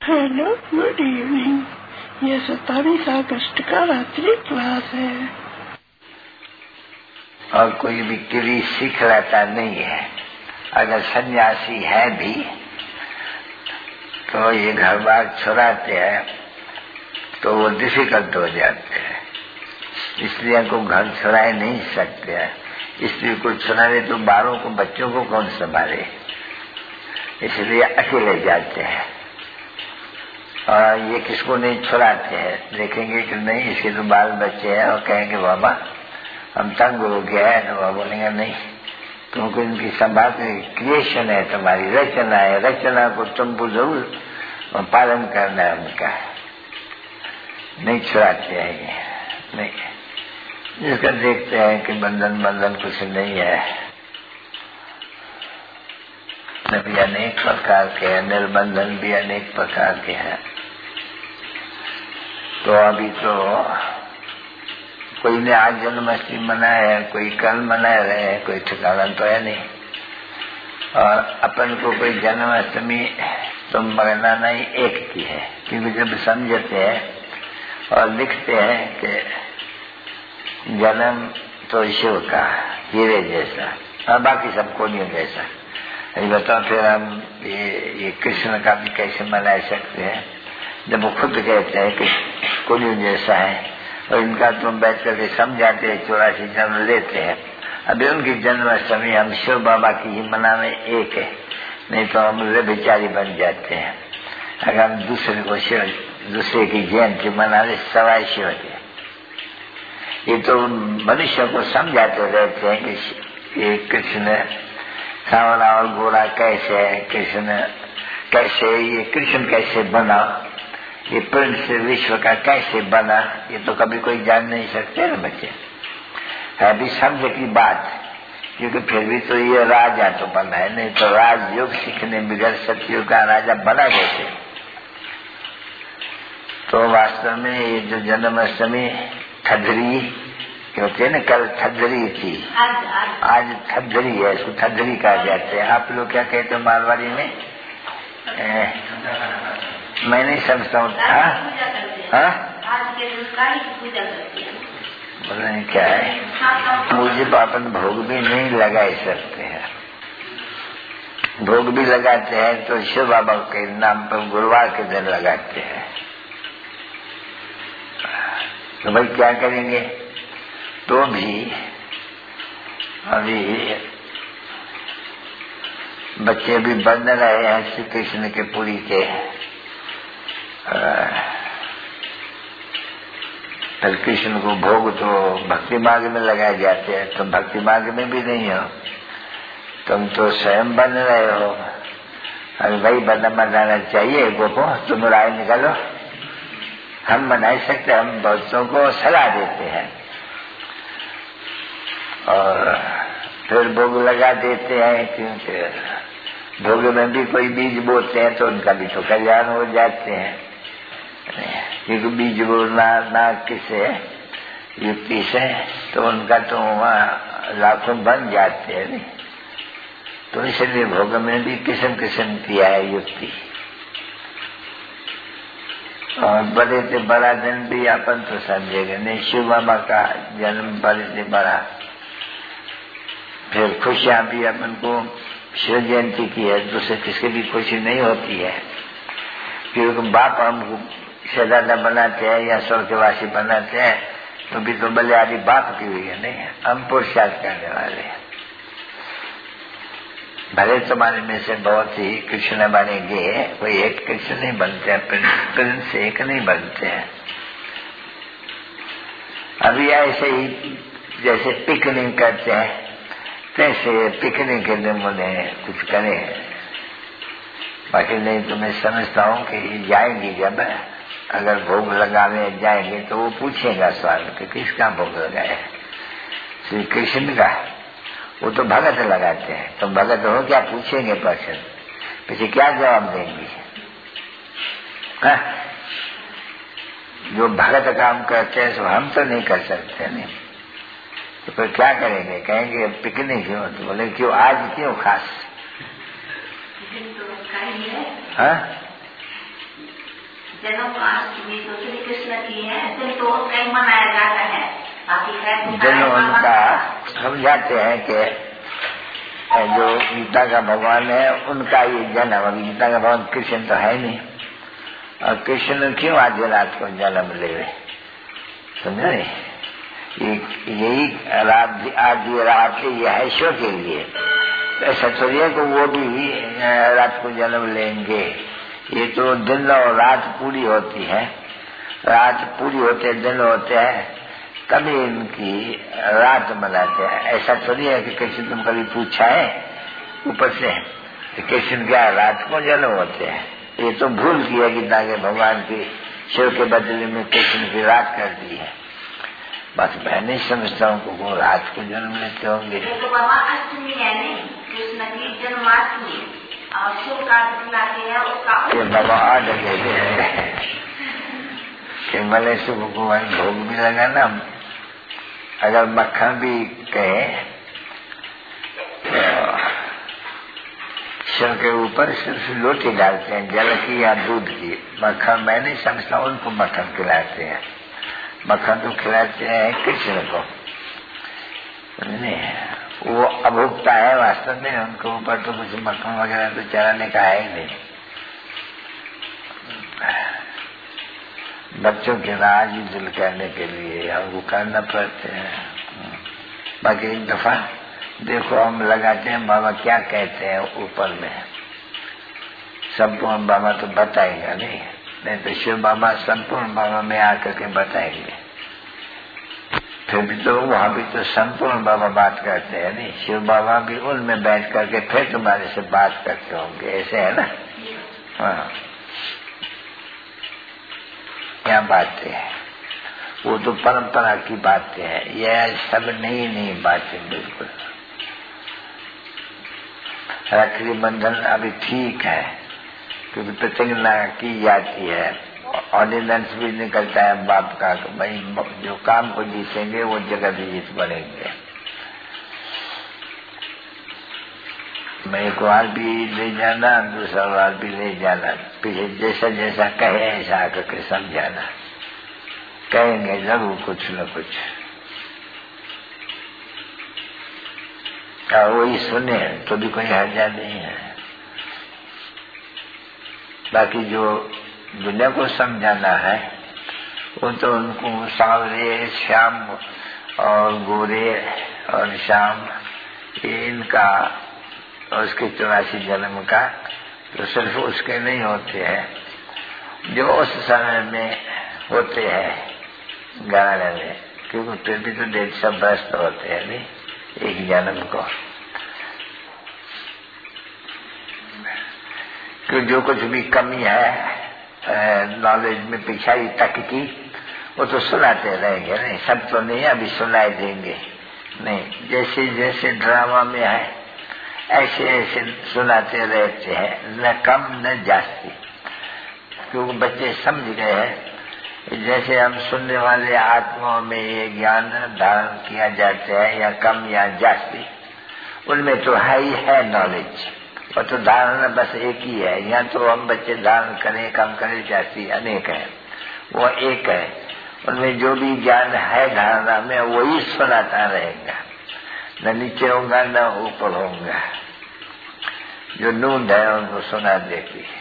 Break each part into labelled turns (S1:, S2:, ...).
S1: Hello, good evening. ये 27 अगस्त का रात्रि क्लास है।
S2: और कोई भी क्रिया सीख लेता नहीं है। अगर सन्यासी है भी तो ये घर बार छुड़ाते हैं तो वो डिफिकल्ट हो जाते हैं, इसलिए को घर छुड़ाए नहीं सकते हैं। स्त्री को छुड़ाने तो बारों को, बच्चों को कौन संभाले, इसलिए अकेले जाते हैं। और ये किसको नहीं छुड़ाते हैं, देखेंगे कि नहीं इसके तो बाल बच्चे हैं और कहेंगे बाबा हम तंग हो गया है, तो बाबा बोलेंगे नहीं, क्योंकि उनकी संभाल क्रिएशन है, तुम्हारी रचना है, रचना को तुमको जरूर पालन करना है उनका, नहीं छुड़ाते हैं ये नहीं। जिसका देखते हैं कि बंधन कुछ नहीं है, भी अनेक प्रकार के हैं, निर्बंधन भी अनेक प्रकार के हैं। तो अभी तो कोई ने आज जन्माष्टमी मनाया है, कोई कल मना रहे हैं, कोई ठिकाना तो है नहीं। और अपन को कोई जन्माष्टमी तो मनाना ही एक की है, क्योंकि जब समझते हैं और लिखते हैं कि जन्म तो शिव का हीरे जैसा और बाकी सब कोलियों जैसा, ये बताओ फिर हम ये कृष्ण का भी कैसे मना सकते हैं जब वो खुद कहते हैं कि कोलियों जैसा है, और इनका तुम बैठ करके समझाते हैं 84 जन्म लेते हैं। अभी उनकी जन्माष्टमी हम शिव बाबा की ही मनाने एक है, नहीं तो हम व्यभिचारी बन जाते हैं। अगर हम दूसरे की जयंती मनाने सवाई शिव के, ये तो मनुष्य को समझाते रहते हैं कि ये कृष्ण सांवला और गोरा कैसे है, कृष्ण कैसे, ये कृष्ण कैसे बना, ये प्रिंस विश्व का कैसे बना, ये तो कभी कोई जान नहीं सकते ना बच्चे। है भी समझ की बात, क्योंकि फिर भी तो ये राजा तो बना है, नहीं तो राजयोग सीखने बिगड़ सतयुग का राजा बना कैसे। तो वास्तव में ये जो जन्माष्टमी थदरी क्योंकि न कल थदरी थी, आज थदरी है, इसको थदरी कहा जाते हैं। आप लोग क्या कहते हो मारवाड़ी में? मैं नहीं समझता हूँ। बोला नहीं क्या है, मुझे अपन भोग भी नहीं लगा सकते हैं। भोग भी लगाते हैं तो शिव बाबा के नाम पर गुरुवार के दिन लगाते हैं। तो भाई क्या करेंगे, तो भी अभी बच्चे भी बन रहे हैं श्री कृष्ण के पुरी के। कृष्ण को भोग तो भक्ति मार्ग में लगाए जाते हैं, तुम भक्ति मार्ग में भी नहीं हो, तुम तो स्वयं बन रहे हो। अरे भाई बनाना चाहिए गोपो, तुम राय निकालो, हम बना सकते, हम बच्चों को सलाह देते हैं और फिर भोग लगा देते हैं, क्योंकि भोग में भी कोई बीज बोते हैं तो उनका भी तो कल्याण हो जाते हैं। क्योंकि बीज बोना किसे युक्ति से, तो उनका तो वहाँ लाखों बन जाते हैं नहीं। तो इसलिए भोग में भी किस्म किस्म किया है युक्ति। और बड़े से बड़ा दिन भी अपन तो समझेगा नहीं, शिव बाबा का जन्म बड़े से बड़ा। फिर खुशियां भी अपन को शिव जयंती की है, दूसरे किसकी भी खुशी नहीं होती है, क्योंकि बाप हमको शहजादा बनाते हैं या स्वर्गवासी बनाते हैं तो भी तो बलिहारी बाप की हुई है नहीं, हम पुरुषार्थ करने वाले हैं। भले तुम्हारे में से बहुत ही कृष्ण बनेंगे, कोई एक कृष्ण नहीं बनते हैं, प्रिंस एक नहीं बनते हैं। अभी ऐसे ही जैसे पिकनिक करते हैं तैसे पिकनिक के दिन उन्हें कुछ करें, बाकी नहीं तो मैं समझता हूँ कि जाएंगी जब अगर भोग लगाने जाएंगे तो वो पूछेगा सवाल कि किसका भोग लगाए, श्री कृष्ण का। वो तो भगत लगाते हैं, तुम भगत हो क्या पूछेंगे पर्सन, पीछे क्या जवाब देंगे। जो भगत काम करते हैं सो हम तो नहीं कर सकते नहीं, तो फिर क्या करेंगे, कहेंगे पिकनिक क्यों, तो बोले क्यों आज क्यों खास।
S3: जन्माष्टमी तो श्री कृष्ण की है, तो कहीं मनाया जाता है। बाकी है
S2: जन्म उनका समझाते हैं कि जो गीता का भगवान है उनका ये जन्म। अभी गीता का भगवान कृष्ण तो है नहीं, और कृष्ण क्यों आज रात को जन्म ले रहे, समझे? यही रात, आज ये रात ये है शो के लिए, तो सचोरिया को वो भी रात को जन्म लेंगे। ये तो दिन और रात पूरी होती है, रात पूरी होते दिन होते हैं, तभी इनकी रात मनाते हैं। ऐसा थोड़ी है कि कृष्ण तुम कभी पूछा है ऊपर से कृष्ण क्या रात को जन्म होते हैं? ये तो भूल किया गीता के भगवान की शिव के बदले में कृष्ण की रात कर दी है। बस मैं नहीं समझता हूँ वो रात को जन्म लेते होंगे।
S3: तो बाबा अष्टमी है नहीं, कृष्ण की जन्माष्टमी और शिव का खिलाते हैं उसका
S2: बाबा आ लगे कि भले शिव को भोग भी लगा ना। अगर मक्खन भी कहे शिव के ऊपर सिर्फ रोटी डालते हैं, जल की या दूध की। मक्खन मैं नहीं समझता उनको मक्खन खिलाते हैं, मक्खन तो खिलाते हैं कृष्ण को। नहीं, वो अभुक्ता है वास्तव में, उनको ऊपर तो कुछ मक्खन वगैरह तो चलाने का है ही नहीं। बच्चों के राज दिल करने के लिए हमको करना पड़ते हैं। बाकी एक दफा देखो हम लगाते हैं बाबा क्या कहते हैं ऊपर में, संपूर्ण बाबा तो बताएगा नहीं तो शिव बाबा संपूर्ण बाबा में आकर के बताएंगे। फिर भी तो वहां भी तो संपूर्ण बाबा बात करते हैं नहीं, शिव बाबा भी उनमें बैठ करके फिर तुम्हारे से बात करते होंगे, ऐसे है ना। हाँ, क्या बातें हैं, वो तो परंपरा की बातें हैं, यह सब नहीं बातें। बिल्कुल राखी बंधन अभी ठीक है क्योंकि प्रतिज्ञा की जाती है, ऑर्डिनेंस भी निकलता है बाप का, भाई जो काम को जीतेंगे वो जगत जीत बनेंगे। मैं एक बार भी ले जाना, दूसरा बार भी ले जाना, पीछे जैसा जैसा कहे ऐसा आकर के समझाना, कहेंगे जरूर कुछ न कुछ, और वही सुने तो भी कोई हर्जा नहीं है। बाकी जो दुनिया को समझाना है वो तो उनको सांवरे श्याम और गोरे और श्याम इनका और उसके 84 जन्म का तो सिर्फ उसके नहीं होते हैं जो उस समय में होते हैं घराने में, क्योंकि फिर भी तो 150 वर्ष तो होते हैं नहीं एक जन्म को। कि जो कुछ भी कमी है नॉलेज में पिछाई तक की वो तो सुनाते रहेंगे नहीं, सब तो नहीं अभी सुनाए देंगे नहीं, जैसे जैसे ड्रामा में है ऐसे ऐसे सुनाते रहते हैं, न कम न जास्ती, क्योंकि बच्चे समझ गए हैं जैसे हम सुनने वाले आत्माओं में ये ज्ञान धारण किया जाता है या कम या जास्ती, उनमें तो है ही है नॉलेज, और तो धारणा बस एक ही है। यहाँ तो हम बच्चे धारण करें कम करें जास्ती अनेक है, वो एक है, उनमें जो भी ज्ञान है धारणा में वही सुनाता रहेगा, न नीचे होगा न ऊपर होगा, जो नूंद है उनको सुना देती है।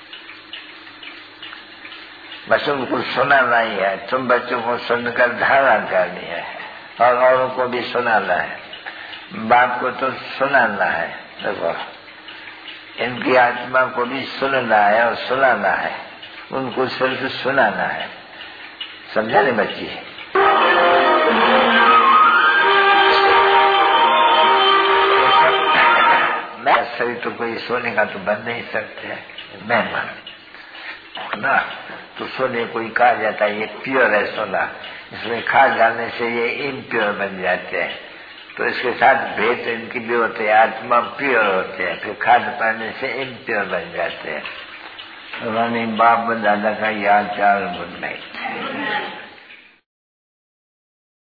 S2: बस उनको सुनाना ही है, तुम बच्चों को सुनकर धारणा करनी है और औरों को भी सुनाना है। बाप को तो सुनाना है, देखो इनकी आत्मा को भी सुनना है और सुनाना है, उनको सिर्फ सुनाना है, समझा नहीं बच्ची? मैं शरीर तो कोई सोने का तो बन नहीं सकते, मेहमान ना तो सोने कोई कहा जाता है ये प्योर है सोना, इसमें खाद डालने से ये इम्प्योर बन जाते हैं, तो इसके साथ भेद इनकी भी होते हैं, आत्मा प्योर होते हैं, फिर खाद पाने से इम्प्योर बन जाते हैं। रानी बाप दादा का याद चार बुन नहीं।